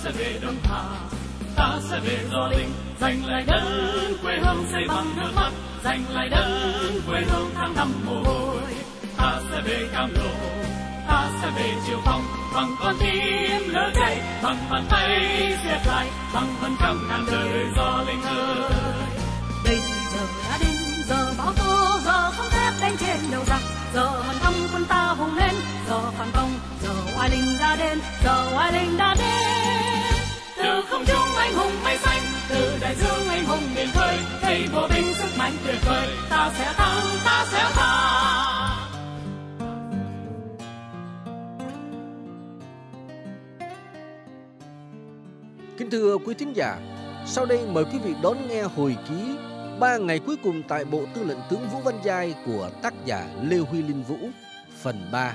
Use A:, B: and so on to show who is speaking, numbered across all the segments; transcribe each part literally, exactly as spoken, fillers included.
A: sẽ về Đông Hà, ta sẽ về Gio Linh, giành lại đất quê hương xây bằng nước mắt, giành lại đất quê hương tháng năm mồ hôi. Ta sẽ về Cam Lộ, ta sẽ về Triệu Phong, bằng con tim lửa cháy, bằng bàn tay siết lại, bằng hơn trăm ngàn đời Gio Linh ơi.
B: Bây giờ đã đến giờ bão tố, giờ không thép đánh trên đầu giặc, giờ hàn thăm quân ta hùng lên, giờ phản công, giờ oai linh đã đến, giờ oai linh đã đến.
A: Từ không trung anh hùng mây xanh, từ đại dương anh hùng biển khơi, thấy bộ binh sức mạnh tuyệt vời, ta sẽ thắng, ta sẽ thắng.
C: Kính thưa quý thính giả, sau đây mời quý vị đón nghe hồi ký ba ngày cuối cùng tại Bộ Tư lệnh tướng Vũ Văn Giai của tác giả Lê Huy Linh Vũ, phần ba.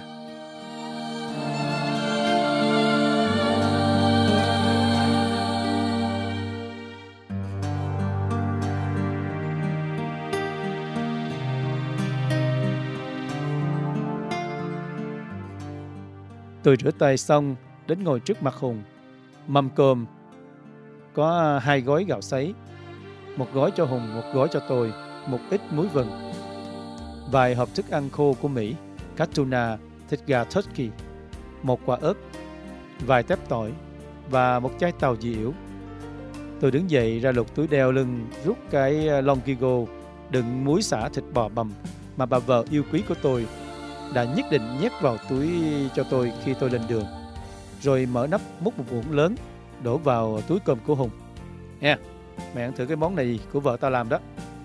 D: Tôi rửa tay xong đến ngồi trước mặt Hùng. Mâm cơm có hai gói gạo sấy, một gói cho Hùng, một gói cho tôi, một ít muối vừng, vài hộp thức ăn khô của Mỹ, cá tuna, thịt gà turkey, một quả ớt, vài tép tỏi và một chai tàu dị ỉu. Tôi đứng dậy ra lục túi đeo lưng, rút cái Longigo đựng muối xả thịt bò bằm mà bà vợ yêu quý của tôi đã nhất định nhét vào túi cho tôi khi tôi lên đường, rồi mở nắp múc một muỗng lớn đổ vào túi cơm của Hùng. Nè, mẹ ăn thử cái món này của vợ tao làm đó.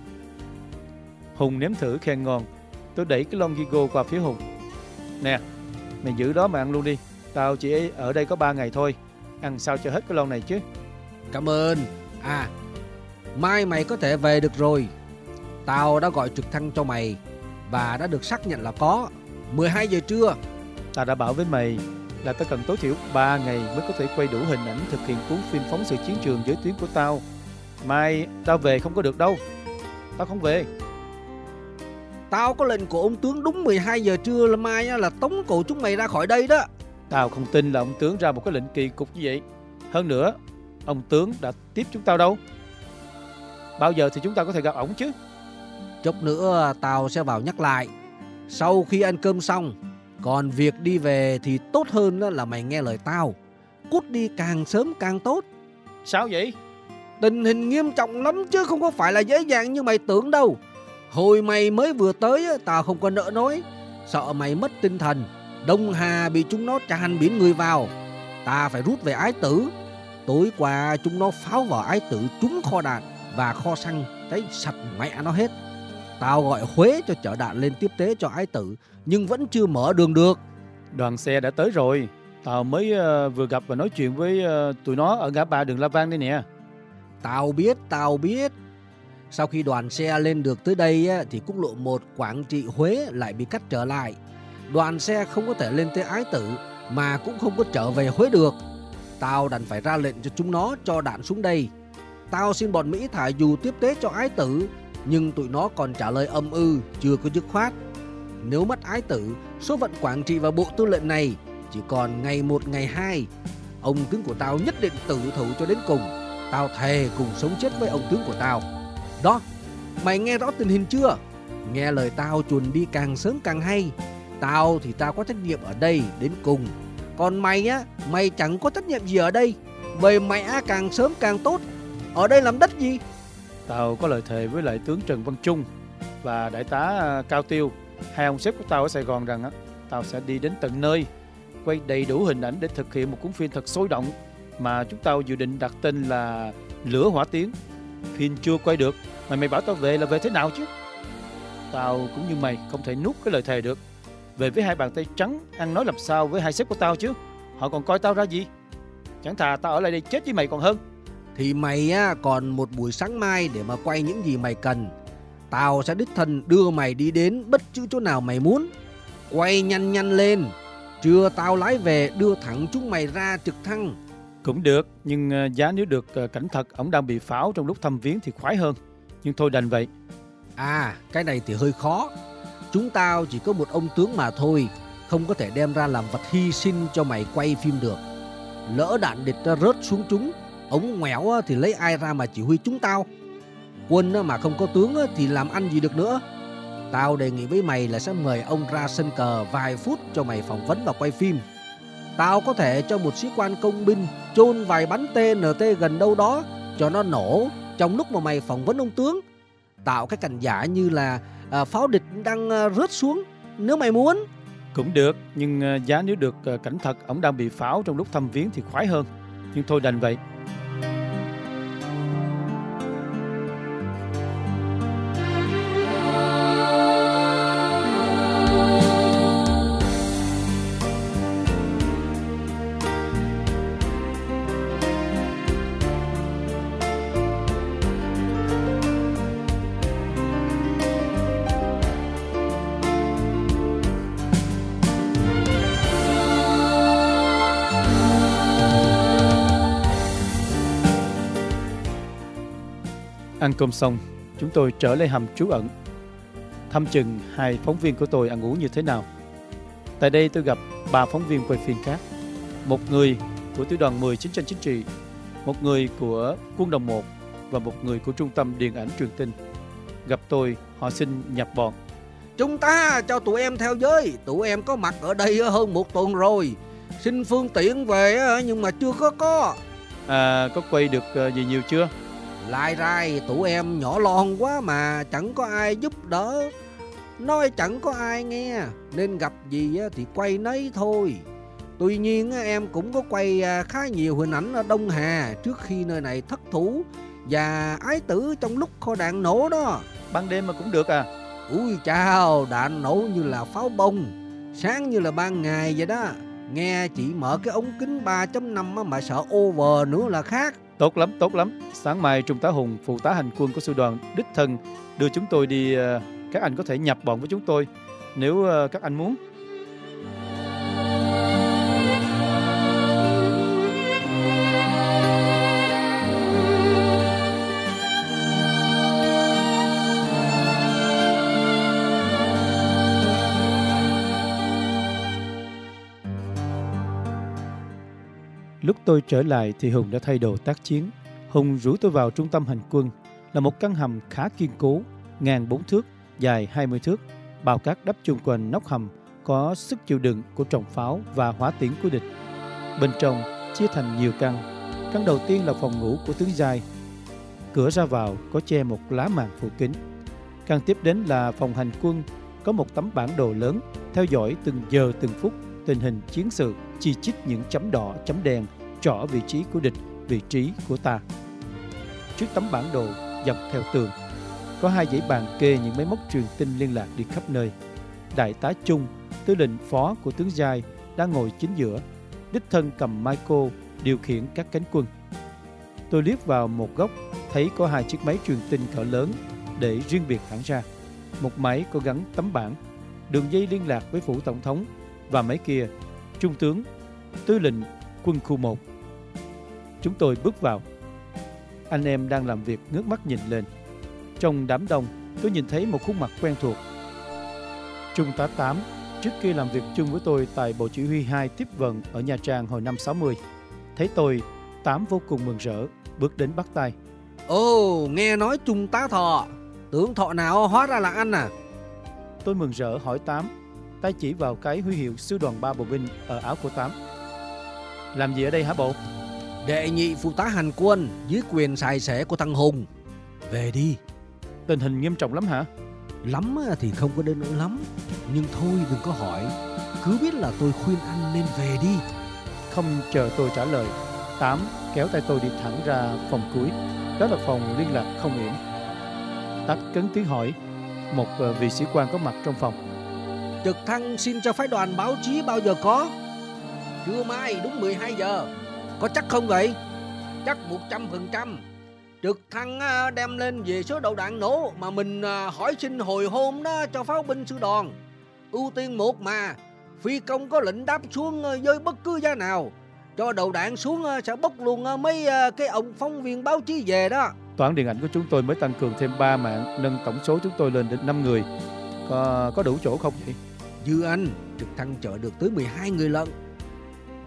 D: Hùng nếm thử khen ngon. Tôi đẩy cái Longigo qua phía Hùng. Nè, mày giữ đó mà ăn luôn đi. Tao chỉ ở đây có ba ngày thôi, ăn sao cho hết cái lon này chứ.
C: Cảm ơn. À, mai mày có thể về được rồi. Tao đã gọi trực thăng cho mày và đã được xác nhận là có. mười hai giờ trưa.
D: Tao đã bảo với mày là tao cần tối thiểu ba ngày mới có thể quay đủ hình ảnh thực hiện cuốn phim phóng sự chiến trường giới tuyến của tao. Mai tao về không có được đâu. Tao không về.
C: Tao có lệnh của ông tướng đúng mười hai giờ trưa là mai là tống cổ chúng mày ra khỏi đây đó.
D: Tao không tin là ông tướng ra một cái lệnh kỳ cục như vậy. Hơn nữa, ông tướng đã tiếp chúng tao đâu. Bao giờ thì chúng ta có thể gặp ổng chứ?
C: Chốc nữa tao sẽ vào nhắc lại. Sau khi ăn cơm xong. Còn việc đi về thì tốt hơn là mày nghe lời tao. Cút đi càng sớm càng tốt.
D: Sao vậy?
C: Tình hình nghiêm trọng lắm chứ không có phải là dễ dàng như mày tưởng đâu. Hồi mày mới vừa tới tao không có nỡ nói. Sợ mày mất tinh thần. Đông Hà bị chúng nó tràn biến người vào. Ta phải rút về Ái Tử. Tối qua chúng nó pháo vào Ái Tử trúng kho đạn và kho xăng cháy sạch mẹ nó hết. Tao gọi Huế cho chở đạn lên tiếp tế cho Ái Tử, nhưng vẫn chưa mở đường được.
D: Đoàn xe đã tới rồi. Tao mới uh, vừa gặp và nói chuyện với uh, tụi nó ở ngã ba đường La Vang đây nè.
C: Tao biết, tao biết. Sau khi đoàn xe lên được tới đây á, thì quốc lộ một Quảng Trị Huế lại bị cắt trở lại. Đoàn xe không có thể lên tới Ái Tử mà cũng không có trở về Huế được. Tao đành phải ra lệnh cho chúng nó cho đạn xuống đây. Tao xin bọn Mỹ thả dù tiếp tế cho Ái Tử, nhưng tụi nó còn trả lời âm ư, chưa có dứt khoát. Nếu mất Ái Tử, số phận Quảng Trị và Bộ Tư lệnh này chỉ còn ngày một ngày hai. Ông tướng của tao nhất định tử thủ cho đến cùng. Tao thề cùng sống chết với ông tướng của tao. Đó, mày nghe rõ tình hình chưa? Nghe lời tao chuồn đi càng sớm càng hay. Tao thì tao có trách nhiệm ở đây đến cùng. Còn mày á, mày chẳng có trách nhiệm gì ở đây. Về mẹ càng sớm càng tốt. Ở đây làm đất gì?
D: Tao có lời thề với lại tướng Trần Văn Trung và đại tá Cao Tiêu, hai ông sếp của tao ở Sài Gòn rằng á, tao sẽ đi đến tận nơi, quay đầy đủ hình ảnh để thực hiện một cuốn phim thật sôi động mà chúng tao dự định đặt tên là Lửa Hỏa Tiến. Phim chưa quay được mà mày bảo tao về là về thế nào chứ? Tao cũng như mày không thể nuốt cái lời thề được. Về với hai bàn tay trắng, ăn nói làm sao với hai sếp của tao chứ? Họ còn coi tao ra gì? Chẳng thà tao ở lại đây chết với mày còn hơn.
C: Thì mày á, còn một buổi sáng mai để mà quay những gì mày cần. Tao sẽ đích thân đưa mày đi đến bất cứ chỗ nào mày muốn. Quay nhanh nhanh lên. Trưa tao lái về đưa thẳng chúng mày ra trực thăng.
D: Cũng được, nhưng giá nếu được cảnh thật ổng đang bị pháo trong lúc thăm viếng thì khoái hơn. Nhưng thôi đành vậy.
C: À, cái này thì hơi khó. Chúng tao chỉ có một ông tướng mà thôi, không có thể đem ra làm vật hy sinh cho mày quay phim được. Lỡ đạn địch rớt xuống chúng, ông ngoẻo thì lấy ai ra mà chỉ huy chúng tao? Quân mà không có tướng thì làm ăn gì được nữa. Tao đề nghị với mày là sẽ mời ông ra sân cờ vài phút cho mày phỏng vấn và quay phim. Tao có thể cho một sĩ quan công binh chôn vài bắn tê en tê gần đâu đó cho nó nổ trong lúc mà mày phỏng vấn ông tướng. Tạo cái cảnh giả như là à, pháo địch đang à, rớt xuống nếu mày muốn.
D: Cũng được, nhưng à, giá nếu được à, cảnh thật ổng đang bị pháo trong lúc thăm viếng thì khoái hơn. Nhưng thôi đành vậy. Ăn cơm xong, chúng tôi trở lại hầm trú ẩn, thăm chừng hai phóng viên của tôi ăn uống như thế nào. Tại đây tôi gặp ba phóng viên quay phim khác. Một người của tiểu đoàn mười chiến tranh chính trị, một người của quân đồng một và một người của trung tâm điện ảnh truyền tin. Gặp tôi, họ xin nhập bọn.
C: Chúng ta cho tụi em theo với. Tụi em có mặt ở đây hơn một tuần rồi. Xin phương tiện về nhưng mà chưa có có.
D: À, có quay được gì nhiều chưa?
C: Lại rai tụi em nhỏ lon quá mà chẳng có ai giúp đỡ. Nói chẳng có ai nghe, nên gặp gì thì quay nấy thôi. Tuy nhiên em cũng có quay khá nhiều hình ảnh ở Đông Hà trước khi nơi này thất thủ và ái tử trong lúc kho đạn nổ đó.
D: Ban đêm mà cũng được à?
C: Ui chao, đạn nổ như là pháo bông, sáng như là ban ngày vậy đó. Nghe chị mở cái ống kính ba chấm năm mà sợ over nữa là khác.
D: Tốt lắm, tốt lắm. Sáng mai Trung tá Hùng, phụ tá hành quân của sư đoàn đích thân đưa chúng tôi đi. Các anh có thể nhập bọn với chúng tôi nếu các anh muốn. Lúc tôi trở lại thì Hùng đã thay đồ tác chiến. Hùng rủ tôi vào trung tâm hành quân, là một căn hầm khá kiên cố, ngang bốn thước, dài hai mươi thước. Bao cát đắp chung quanh nóc hầm có sức chịu đựng của trọng pháo và hỏa tiễn của địch. Bên trong chia thành nhiều căn. Căn đầu tiên là phòng ngủ của tướng Giai. Cửa ra vào có che một lá màn phủ kín. Căn tiếp đến là phòng hành quân, có một tấm bản đồ lớn theo dõi từng giờ từng phút tình hình chiến sự, chi chít những chấm đỏ, chấm đen, trỏ vị trí của địch, vị trí của ta. Trước tấm bản đồ, dọc theo tường, có hai dãy bàn kê những máy móc truyền tin liên lạc đi khắp nơi. Đại tá Trung, tư lệnh phó của tướng Giai, đang ngồi chính giữa, đích thân cầm micro điều khiển các cánh quân. Tôi liếc vào một góc, thấy có hai chiếc máy truyền tin cỡ lớn để riêng biệt hẳn ra. Một máy có gắn tấm bảng, đường dây liên lạc với phủ tổng thống, và máy kia, trung tướng, tư lệnh quân khu một. Chúng tôi bước vào. Anh em đang làm việc ngước mắt nhìn lên. Trong đám đông, tôi nhìn thấy một khuôn mặt quen thuộc. Trung tá Tám, trước kia làm việc chung với tôi tại Bộ Chỉ huy hai tiếp vận ở Nha Trang hồi năm sáu mươi. Thấy tôi, Tám vô cùng mừng rỡ, bước đến bắt tay.
C: Ồ, nghe nói Trung tá Thọ. Tưởng Thọ nào hóa ra là anh à?
D: Tôi mừng rỡ hỏi Tám, tay chỉ vào cái huy hiệu sư đoàn ba bộ binh ở áo của Tám. Làm gì ở đây hả bộ?
C: Đệ nhị phụ tá hành quân dưới quyền xài xẻ của thằng Hùng. Về đi.
D: Tình hình nghiêm trọng lắm hả?
C: Lắm thì không có đến nỗi lắm, nhưng thôi đừng có hỏi. Cứ biết là tôi khuyên anh nên về đi.
D: Không chờ tôi trả lời, Tám kéo tay tôi đi thẳng ra phòng cuối. Đó là phòng liên lạc không yểm. Tắt cấn tiếng hỏi. Một vị sĩ quan có mặt trong phòng.
C: Trực thăng xin cho phái đoàn báo chí bao giờ có? Trưa mai đúng mười hai giờ. Có chắc không vậy? Chắc một trăm phần trăm. Trực thăng đem lên về số đầu đạn nổ mà mình hỏi xin hồi hôm đó cho pháo binh sư đoàn. Ưu tiên một mà. Phi công có lệnh đáp xuống với bất cứ giá nào. Cho đầu đạn xuống sẽ bốc luôn mấy cái ông phóng viên báo chí về đó.
D: Toán điện ảnh của chúng tôi mới tăng cường thêm ba mạng, nâng tổng số chúng tôi lên đến năm người. Có, có đủ chỗ không vậy?
C: Dư anh, trực thăng chở được tới mười hai người lận.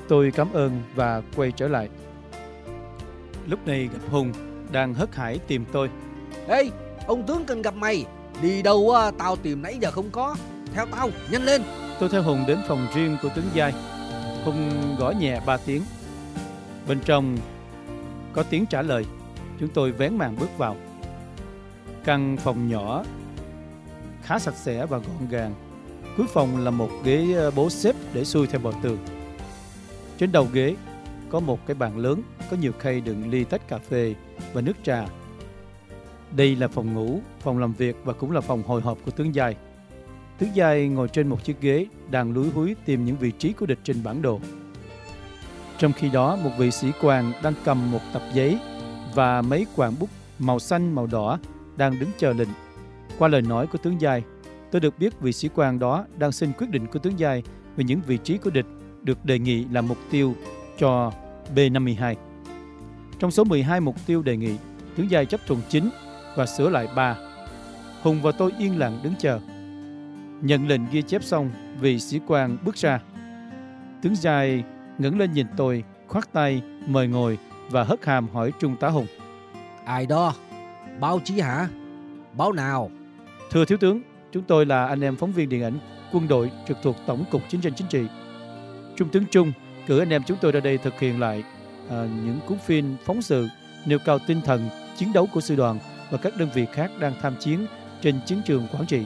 D: Tôi cảm ơn và quay trở lại. Lúc này gặp Hùng đang hớt hải tìm tôi.
C: Ê, ông tướng cần gặp mày. Đi đâu á, tao tìm nãy giờ không có. Theo tao, nhanh lên.
D: Tôi theo Hùng đến phòng riêng của tướng Giai. Hùng gõ nhẹ ba tiếng. Bên trong có tiếng trả lời. Chúng tôi vén màn bước vào. Căn phòng nhỏ, khá sạch sẽ và gọn gàng. Cuối phòng là một ghế bố xếp để xuôi theo bờ tường. Trên đầu ghế có một cái bàn lớn, có nhiều khay đựng ly tách cà phê và nước trà. Đây là phòng ngủ, phòng làm việc và cũng là phòng hội họp của tướng Giai. Tướng Giai ngồi trên một chiếc ghế, đang lúi húi tìm những vị trí của địch trên bản đồ. Trong khi đó, một vị sĩ quan đang cầm một tập giấy và mấy quàng bút màu xanh, màu đỏ đang đứng chờ lệnh. Qua lời nói của tướng Giai, tôi được biết vị sĩ quan đó đang xin quyết định của tướng Giai về những vị trí của địch được đề nghị làm mục tiêu cho B năm mươi hai. Trong số mười hai mục tiêu đề nghị, tướng Giai chấp thuận chín và sửa lại ba. Hùng và tôi yên lặng đứng chờ. Nhận lệnh ghi chép xong, vị sĩ quan bước ra. Tướng Giai ngẩng lên nhìn tôi, khoát tay, mời ngồi và hất hàm hỏi Trung tá Hùng.
C: Ai đó? Báo chí hả? Báo nào?
D: Thưa thiếu tướng, chúng tôi là anh em phóng viên điện ảnh quân đội trực thuộc Tổng cục Chiến tranh Chính trị. Trung tướng Trung cử anh em chúng tôi ra đây thực hiện lại à, những cuốn phim phóng sự nêu cao tinh thần chiến đấu của sư đoàn và các đơn vị khác đang tham chiến trên chiến trường Quảng Trị.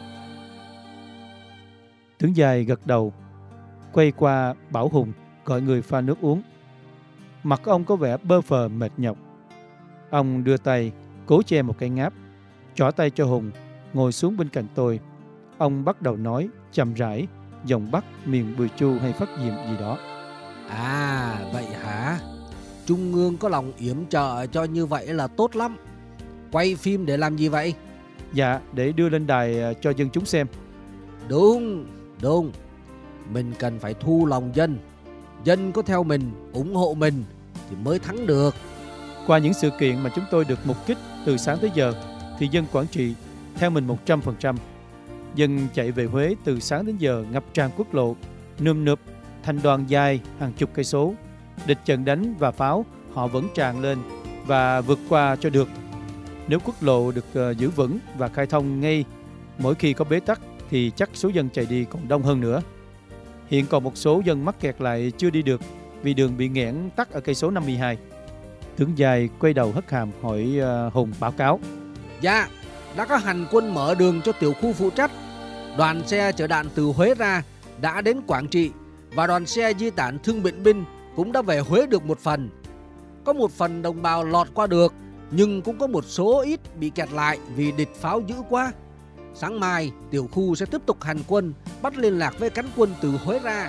D: Tướng Giai gật đầu, quay qua bảo Hùng gọi người pha nước uống. Mặt ông có vẻ bơ phờ mệt nhọc. Ông đưa tay cố che một cái ngáp, trỏ tay cho Hùng ngồi xuống bên cạnh tôi. Ông bắt đầu nói chậm rãi, giọng Bắc miền Bùi Chu hay Phát Diệm gì đó.
C: À, vậy hả? Trung ương có lòng yểm trợ cho như vậy là tốt lắm. Quay phim để làm gì vậy?
D: Dạ, để đưa lên đài cho dân chúng xem.
C: Đúng, đúng. Mình cần phải thu lòng dân. Dân có theo mình, ủng hộ mình thì mới thắng được.
D: Qua những sự kiện mà chúng tôi được mục kích từ sáng tới giờ thì dân Quảng Trị theo mình một trăm phần trăm. Dân chạy về Huế từ sáng đến giờ ngập tràn quốc lộ, nườm nượp thành đoàn dài hàng chục cây số. Địch trận đánh và pháo họ vẫn tràn lên và vượt qua cho được. Nếu quốc lộ được uh, giữ vững và khai thông ngay mỗi khi có bế tắc thì chắc số dân chạy đi còn đông hơn nữa. Hiện còn một số dân mắc kẹt lại chưa đi được vì đường bị nghẽn tắc ở cây số năm mươi hai. Tướng Giai quay đầu hất hàm hỏi uh, Hùng báo cáo.
C: Dạ, đã có hành quân mở đường cho tiểu khu phụ trách. Đoàn xe chở đạn từ Huế ra đã đến Quảng Trị và đoàn xe di tản thương bệnh binh cũng đã về Huế được một phần. Có một phần đồng bào lọt qua được, nhưng cũng có một số ít bị kẹt lại vì địch pháo dữ quá. Sáng mai, tiểu khu sẽ tiếp tục hành quân, bắt liên lạc với cánh quân từ Huế ra.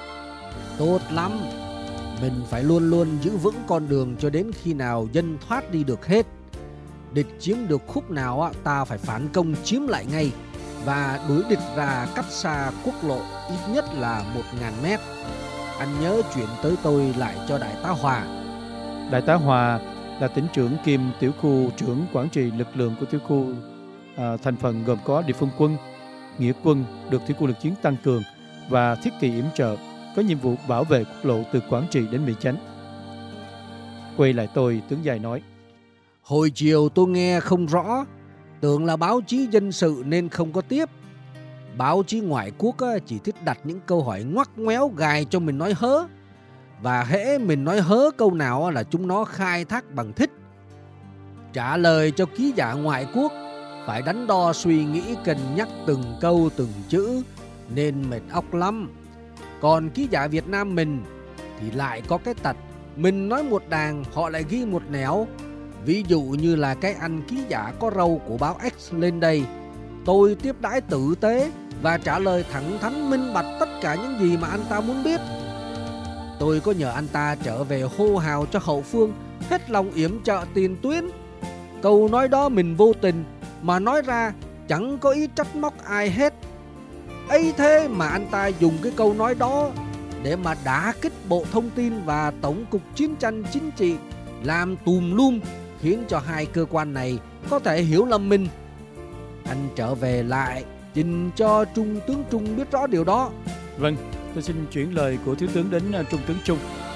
C: Tốt lắm. Mình phải luôn luôn giữ vững con đường cho đến khi nào dân thoát đi được hết. Địch chiếm được khúc nào ta phải phản công chiếm lại ngay và đuổi địch ra cách xa quốc lộ ít nhất là một nghìn mét. Anh nhớ chuyển tới tôi lại cho Đại tá Hòa.
D: Đại tá Hòa là tỉnh trưởng kiêm tiểu khu trưởng quản trị lực lượng của tiểu khu, à, thành phần gồm có địa phương quân, nghĩa quân được thủy quân lực chiến tăng cường và thiết kỵ yểm trợ, có nhiệm vụ bảo vệ quốc lộ từ Quảng Trị đến Mỹ Chánh. Quay lại tôi, tướng Giai nói.
C: Hồi chiều tôi nghe không rõ, tưởng là báo chí dân sự nên không có tiếp. Báo chí ngoại quốc chỉ thích đặt những câu hỏi ngoắc ngoéo gài cho mình nói hớ. Và hễ mình nói hớ câu nào là chúng nó khai thác bằng thích. Trả lời cho ký giả ngoại quốc phải đắn đo suy nghĩ, cân nhắc từng câu từng chữ nên mệt óc lắm. Còn ký giả Việt Nam mình thì lại có cái tật, mình nói một đàng họ lại ghi một nẻo. Ví dụ như là cái anh ký giả có râu của báo X lên đây, tôi tiếp đãi tử tế và trả lời thẳng thắn minh bạch tất cả những gì mà anh ta muốn biết. Tôi có nhờ anh ta trở về hô hào cho hậu phương hết lòng yểm trợ tiền tuyến. Câu nói đó mình vô tình mà nói ra, chẳng có ý trách móc ai hết. Ấy thế mà anh ta dùng cái câu nói đó để mà đả kích Bộ Thông tin và Tổng cục Chiến tranh Chính trị, làm tùm lum, khiến cho hai cơ quan này có thể hiểu lầm mình. Anh trở về lại trình cho Trung tướng Trung biết rõ điều đó.
D: Vâng, tôi xin chuyển lời của thiếu tướng đến Trung tướng Trung.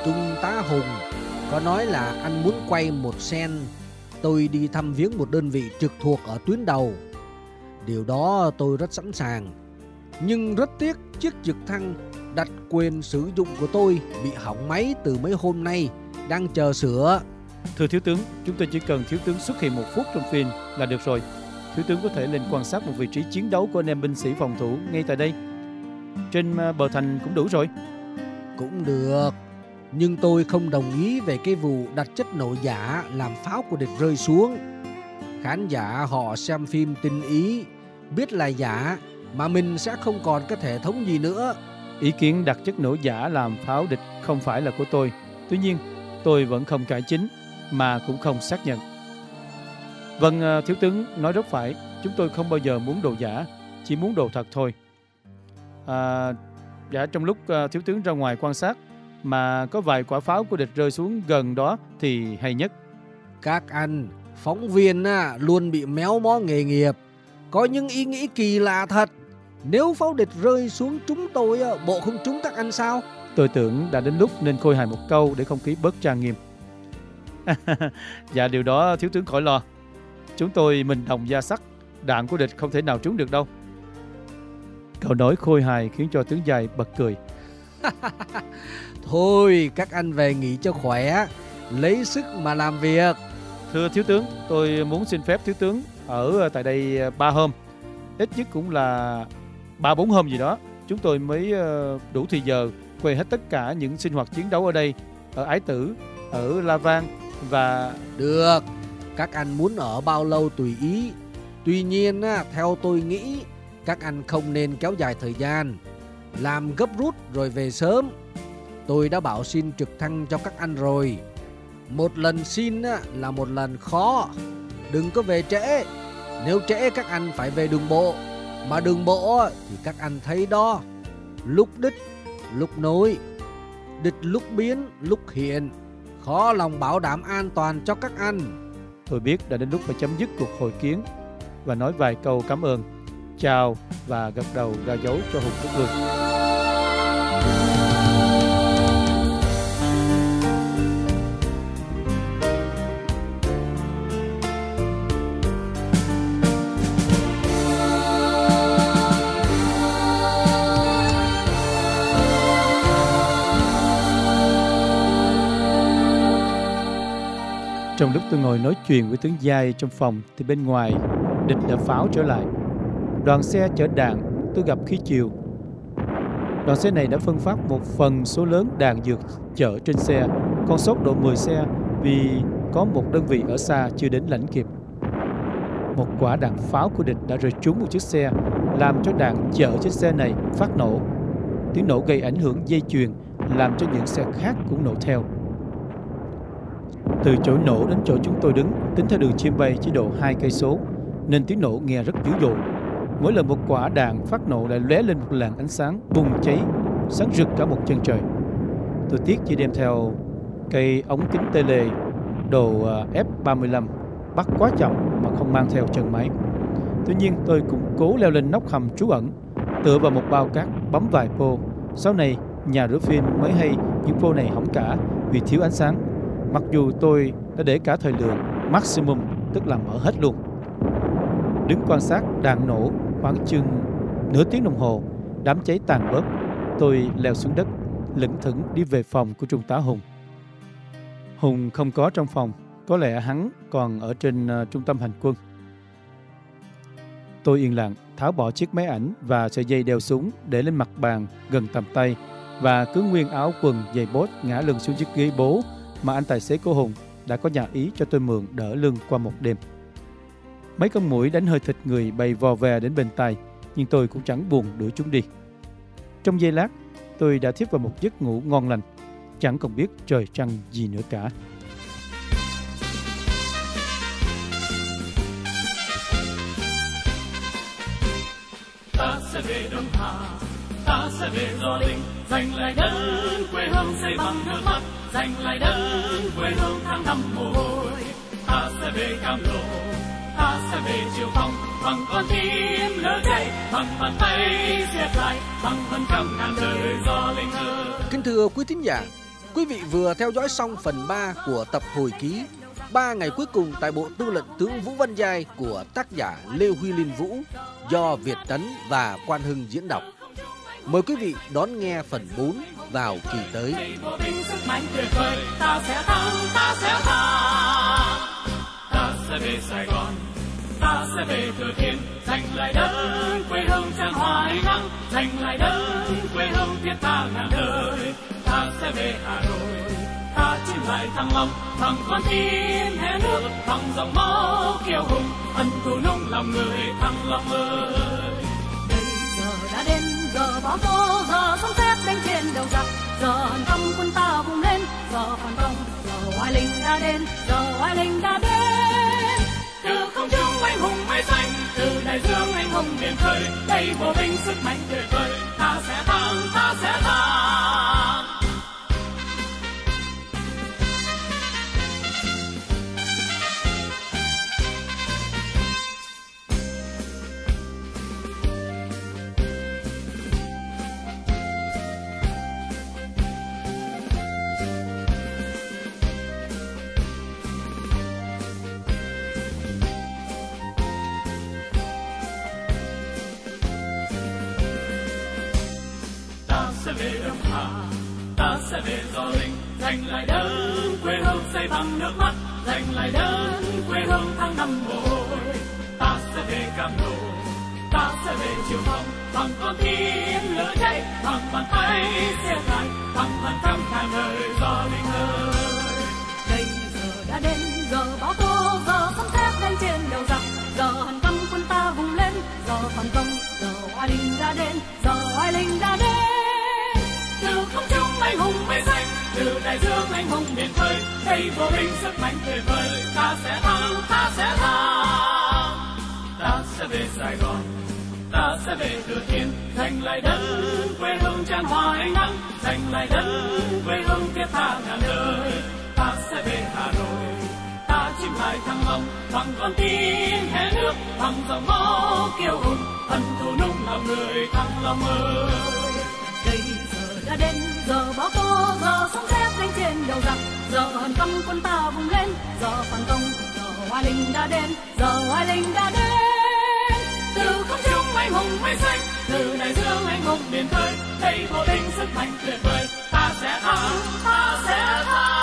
C: Trung tá Hùng có nói là anh muốn quay một sen tôi đi thăm viếng một đơn vị trực thuộc ở tuyến đầu. Điều đó tôi rất sẵn sàng. Nhưng rất tiếc chiếc trực thăng đặt quyền sử dụng của tôi bị hỏng máy từ mấy hôm nay, đang chờ sửa.
D: Thưa thiếu tướng, chúng tôi chỉ cần thiếu tướng xuất hiện một phút trong phim là được rồi. Thiếu tướng có thể lên quan sát một vị trí chiến đấu của anh em binh sĩ phòng thủ ngay tại đây. Trên bờ thành cũng đủ rồi.
C: Cũng được. Nhưng tôi không đồng ý về cái vụ đặt chất nổ giả làm pháo của địch rơi xuống. Khán giả họ xem phim tinh ý, biết là giả mà mình sẽ không còn cái hệ thống gì nữa.
D: Ý kiến đặt chất nổ giả làm pháo địch không phải là của tôi. Tuy nhiên, tôi vẫn không cải chính mà cũng không xác nhận. Vâng, thiếu tướng nói rất phải. Chúng tôi không bao giờ muốn đồ giả, chỉ muốn đồ thật thôi. À, dạ, trong lúc thiếu tướng ra ngoài quan sát mà có vài quả pháo của địch rơi xuống gần đó thì hay nhất.
C: Các anh phóng viên á, luôn bị méo mó nghề nghiệp, có những ý nghĩ kỳ lạ thật. Nếu pháo địch rơi xuống chúng tôi, bộ không trúng các anh sao?
D: Tôi tưởng đã đến lúc nên khôi hài một câu để không khí bớt trang nghiêm. Dạ, điều đó thiếu tướng khỏi lo. Chúng tôi mình đồng da sắt, đạn của địch không thể nào trúng được đâu. Câu nói khôi hài khiến cho tướng dài bật cười.
C: Thôi các anh về nghỉ cho khỏe, lấy sức mà làm việc.
D: Thưa thiếu tướng, tôi muốn xin phép thiếu tướng ở tại đây ba hôm, ít nhất cũng là ba bốn hôm gì đó. Chúng tôi mới đủ thì giờ quay hết tất cả những sinh hoạt chiến đấu ở đây, ở Ái Tử, ở La Vang và...
C: Được, các anh muốn ở bao lâu tùy ý. Tuy nhiên theo tôi nghĩ các anh không nên kéo dài thời gian, làm gấp rút rồi về sớm. Tôi đã bảo xin trực thăng cho các anh rồi. Một lần xin là một lần khó. Đừng có về trễ. Nếu trễ các anh phải về đường bộ. Mà đường bộ thì các anh thấy đó, lúc đích, lúc nối, địch lúc biến, lúc hiện. Khó lòng bảo đảm an toàn cho các anh.
D: Tôi biết đã đến lúc phải chấm dứt cuộc hội kiến và nói vài câu cảm ơn, chào và gật đầu ra dấu cho Hùng rút lui. Trong lúc tôi ngồi nói chuyện với tướng Giai trong phòng thì bên ngoài địch đã pháo trở lại. Đoàn xe chở đạn tôi gặp khi chiều. Đoàn xe này đã phân phát một phần số lớn đạn dược chở trên xe, còn sót độ mười xe vì có một đơn vị ở xa chưa đến lãnh kịp. Một quả đạn pháo của địch đã rơi trúng một chiếc xe, làm cho đạn chở chiếc xe này phát nổ. Tiếng nổ gây ảnh hưởng dây chuyền, làm cho những xe khác cũng nổ theo. Từ chỗ nổ đến chỗ chúng tôi đứng, tính theo đường chim bay chỉ độ hai cây số, nên tiếng nổ nghe rất dữ dội. Mỗi lần một quả đạn phát nổ lại lóe lên một làn ánh sáng bùng cháy, sáng rực cả một chân trời. Tôi tiếc chỉ đem theo cây ống kính tele đồ F ba mươi lăm, bắt quá chậm mà không mang theo chân máy. Tuy nhiên tôi cũng cố leo lên nóc hầm trú ẩn, tựa vào một bao cát bấm vài pô. Sau này nhà rửa phim mới hay những pô này hỏng cả vì thiếu ánh sáng. Mặc dù tôi đã để cả thời lượng maximum, tức là mở hết luôn. Đứng quan sát đạn nổ khoảng chừng nửa tiếng đồng hồ, đám cháy tàn bớt, tôi leo xuống đất, lững thững đi về phòng của Trung tá Hùng. Hùng không có trong phòng, có lẽ hắn còn ở trên uh, trung tâm hành quân. Tôi yên lặng tháo bỏ chiếc máy ảnh và sợi dây đeo súng để lên mặt bàn gần tầm tay, và cứ nguyên áo quần giày bốt ngã lưng xuống chiếc ghế bố mà anh tài xế của Hùng đã có nhà ý cho tôi mượn đỡ lưng qua một đêm. Mấy con muỗi đánh hơi thịt người bay vò vè đến bên tai, nhưng tôi cũng chẳng buồn đuổi chúng đi. Trong giây lát, tôi đã thiếp vào một giấc ngủ ngon lành, chẳng còn biết trời trăng gì nữa cả.
A: Ta sẽ về Đông Hà, ta sẽ về Gio Linh, giành lại đất quê hương xây bằng nước mắt, giành lại đất quê hương tháng năm mồ hôi. Ta sẽ về Cam Lộ, ta sẽ về Triệu Phong, bằng con tim lửa cháy, bằng bàn tay siết lại, bằng hơn trăm ngàn đời Gio Linh ơi.
C: Kính thưa quý thính giả, Quý vị vừa theo dõi xong phần ba của tập hồi ký Ba ngày cuối cùng tại Bộ Tư lệnh tướng Vũ Văn Giai của tác giả Lê Huy Liên Vũ do Việt Tấn và Quan Hưng diễn đọc. Mời quý vị đón nghe phần bốn vào kỳ tới.
A: Ta sẽ thắng, ta sẽ thắng. Ta sẽ về Sài Gòn, ta sẽ về Thừa Thiên, giành lại đất quê hương tràn hoa ánh nắng, giành lại đất quê hương thiết tha ngàn đời. Ta sẽ về Hà Nội, ta chinh lại Thăng Long, thằng con tim hé nước, thằng dòng máu kiêu hùng, ân thù nung lòng người Thăng Long ơi.
B: Bây giờ đã đến giờ bão tố, giờ sóng sét đánh trên đầu giặc, giờ hàn tâm quân ta vùng lên, giờ phản công, giờ oai linh đã đến, giờ oai linh đã đến.
A: Từ không trung anh hùng mây xanh, từ đại dương anh hùng biển khơi, đây bộ binh sức mạnh tuyệt vời, ta sẽ thắng, ta sẽ thắng. Ta sẽ về Đông Hà, ta sẽ về Gio Linh, giành lại đất quê hương xây bằng nước mắt, giành lại đất quê hương tháng năm mồ hôi. Ta sẽ về Cam Lộ, ta sẽ về Chiều Phong, bằng con tim lửa cháy, bằng bàn tay xe dài, bằng bàn trăm ngàn đời Gio Linh ơi.
B: Đây giờ đã đến giờ bão tố, giờ sấm sét đánh trên đầu giặc, giờ hàn tâm quân ta vùng lên, giờ phản công, giờ oai linh đã đến, giờ oai linh đã đến.
A: Từ không trung anh hùng mây xanh, từ đại dương anh hùng biển khơi, đây vô binh sức mạnh tuyệt vời, ta sẽ thắng, ta sẽ thắng. Ta sẽ về Sài Gòn, ta sẽ về Thừa Thiên, giành lại đất quê hương tràn hoa ánh nắng, giành lại đất quê hương thiết tha ngàn đời. Ta sẽ về Hà Nội, ta chinh lại Thăng Long, bằng con tim hé nước, bằng dòng máu kiêu hùng, ân thù nung lòng người Thăng Long ơi.
B: Đây giờ đã đến giờ bão tố, giờ sóng sét đánh trên đầu giặc, giờ hàn tâm quân ta vùng lên, giờ phản công, giờ oai linh đã đến, giờ oai linh đã đến.
A: Từ không trung anh hùng mây xanh, từ đại dương anh hùng biển khơi, đây bộ binh sức mạnh tuyệt vời, ta sẽ thắng, ta sẽ thắng.